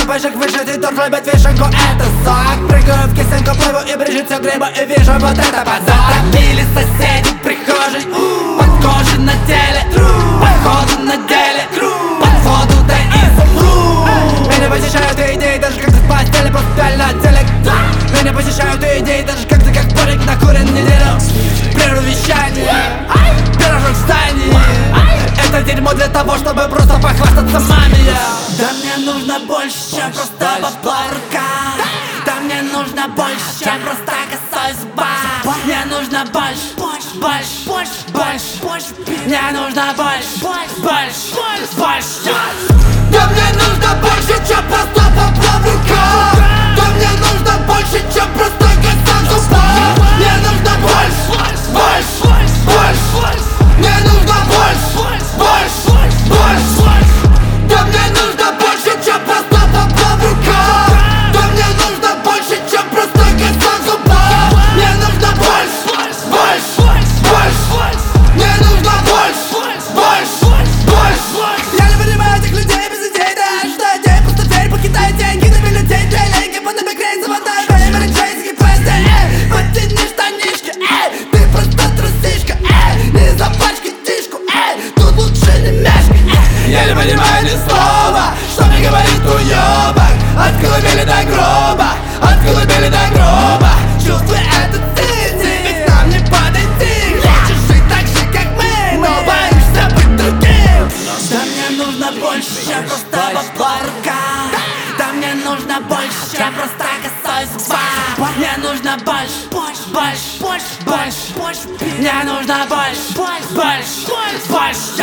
запашек вышитый торт любит вишенку, это сок. Прыгаю в кисенку, плыву и брежет все гриба, и вижу вот это позор. Затопили соседи в прихожей, под кожей на теле, походу на деле, под воду да и замру. Меня посещают идеи, даже когда в постели постель на телек. Меня посещают идеи, даже когда как парик накурен неделю. Прерву вещание, пирожок в стане. Это дерьмо для того, чтобы просто похвастаться маме. Да мне нужно больше, чем просто бабарка. Да мне нужно больше, чем просто косой зубак. Мне нужно больше, больше. Мне нужно больше. Да мне нужно больше, чем просто бабарка. Да мне нужно больше, чем просто косой зубак. Мне нужно больше. Мне нужно больше. Да мне нужно больше, чем просто бабарка. Да мне нужно больше, чем просто косой зубак. Мне нужно больше. Мне нужно больше. Я не понимаю этих людей без идей, да что идея, просто дверь, покидай деньги на бюллетень. Трейлинги, будто грейт, заводной время, речейский песни. Потяни штанишки, ты просто трусишка. Не запачкай тишку, тут лучше не мешкай. Я не понимаю ни слова, что мне говорит уёбок. От колыбели до гроба, от колыбели до гроба. Чувствуй этот сити, ведь нам не подойти. Хочешь жить так же, как мы, но боишься быть другим. Да мне нужно больше, чем просто бабарка. Да мне нужно больше, чем просто косой зубак. Мне нужно больше. Мне нужно больше.